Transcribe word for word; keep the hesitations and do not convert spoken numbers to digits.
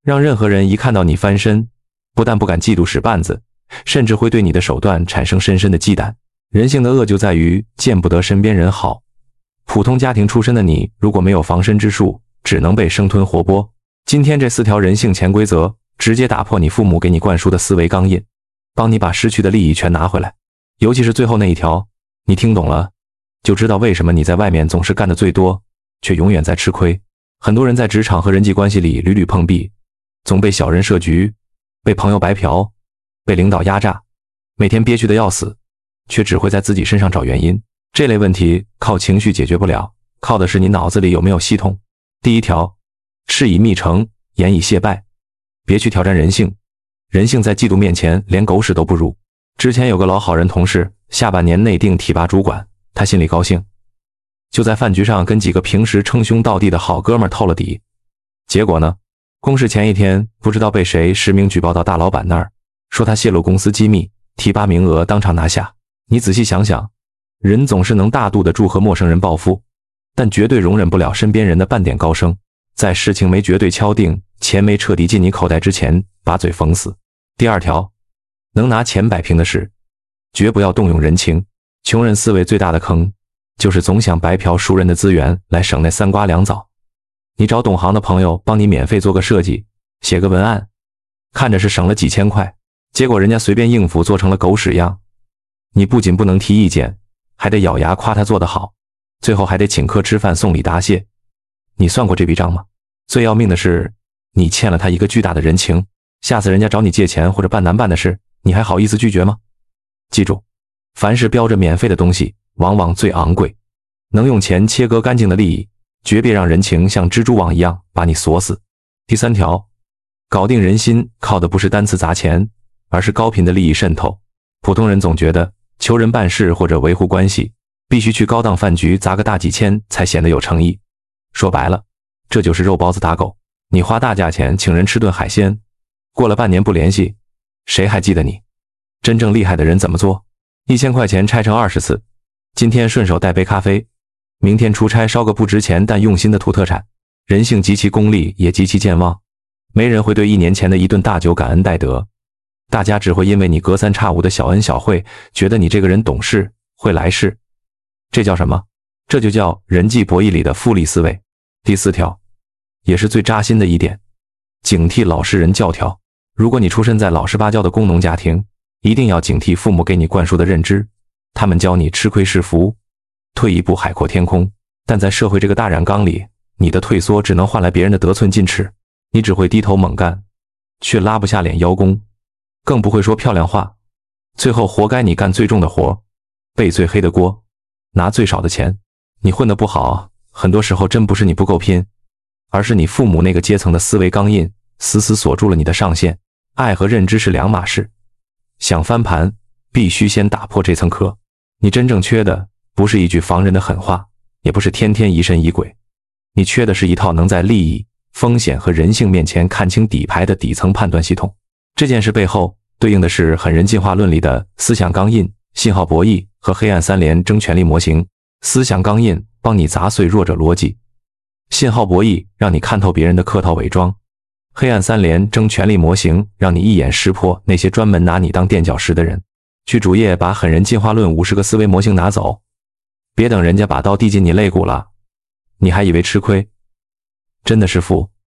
让任何人一看到你翻身，不但不敢嫉妒使绊子，甚至会对你的手段产生深深的忌惮。人性的恶就在于见不得身边人好。普通家庭出身的你，如果没有防身之术，只能被生吞活剥。今天这四条人性潜规则，直接打破你父母给你灌输的思维钢印，帮你把失去的利益全拿回来。尤其是最后那一条，你听懂了，就知道为什么你在外面总是干得最多，却永远在吃亏。很多人在职场和人际关系里屡屡碰壁，总被小人设局，被朋友白嫖，被领导压榨，每天憋屈得要死，却只会在自己身上找原因。这类问题靠情绪解决不了，靠的是你脑子里有没有系统。第一条，事以密成，言以谢败，别去挑战人性。人性在嫉妒面前连狗屎都不如。之前有个老好人同事，下半年内定提拔主管，他心里高兴，就在饭局上跟几个平时称兄道弟的好哥们透了底。结果呢，公示前一天不知道被谁实名举报到大老板那儿，说他泄露公司机密，提拔名额当场拿下。你仔细想想，人总是能大度的祝贺陌生人暴富，但绝对容忍不了身边人的半点高升。在事情没绝对敲定，钱没彻底进你口袋之前，把嘴缝死。第二条，能拿钱摆平的事，绝不要动用人情。穷人思维最大的坑，就是总想白嫖熟人的资源来省那三瓜两枣。你找懂行的朋友帮你免费做个设计，写个文案，看着是省了几千块，结果人家随便应付做成了狗屎样。你不仅不能提意见，还得咬牙夸他做得好，最后还得请客吃饭送礼答谢。你算过这笔账吗？最要命的是，你欠了他一个巨大的人情，下次人家找你借钱或者办难办的事，你还好意思拒绝吗？记住，凡是标着免费的东西，往往最昂贵。能用钱切割干净的利益，绝别让人情像蜘蛛网一样把你锁死。第三条，搞定人心靠的不是单词砸钱，而是高频的利益渗透。普通人总觉得求人办事或者维护关系，必须去高档饭局砸个大几千才显得有诚意。说白了，这就是肉包子打狗。你花大价钱请人吃顿海鲜，过了半年不联系，谁还记得你？真正厉害的人怎么做？一千块钱拆成二十次，今天顺手带杯咖啡，明天出差烧个不值钱但用心的土特产。人性极其功利，也极其健忘，没人会对一年前的一顿大酒感恩戴德，大家只会因为你隔三差五的小恩小惠，觉得你这个人懂事，会来事。这叫什么？这就叫人际博弈里的复利思维。第四条，也是最扎心的一点，警惕老实人教条。如果你出身在老实巴交的工农家庭，一定要警惕父母给你灌输的认知，他们教你吃亏是福，退一步海阔天空。但在社会这个大染缸里，你的退缩只能换来别人的得寸进尺，你只会低头猛干，却拉不下脸邀功，更不会说漂亮话，最后活该你干最重的活，背最黑的锅，拿最少的钱。你混得不好，很多时候真不是你不够拼，而是你父母那个阶层的思维钢印死死锁住了你的上限。爱和认知是两码事，想翻盘必须先打破这层壳。你真正缺的不是一句防人的狠话，也不是天天疑神疑鬼，你缺的是一套能在利益、风险和人性面前看清底牌的底层判断系统。这件事背后对应的是狠人进化论里的思想钢印、信号博弈和黑暗三连争权力模型。思想钢印帮你砸碎弱者逻辑，信号博弈让你看透别人的客套伪装，黑暗三连争权力模型让你一眼识破那些专门拿你当垫脚石的人。去主页把狠人进化论五十个思维模型拿走，别等人家把刀递进你肋骨了，你还以为吃亏，真的是福。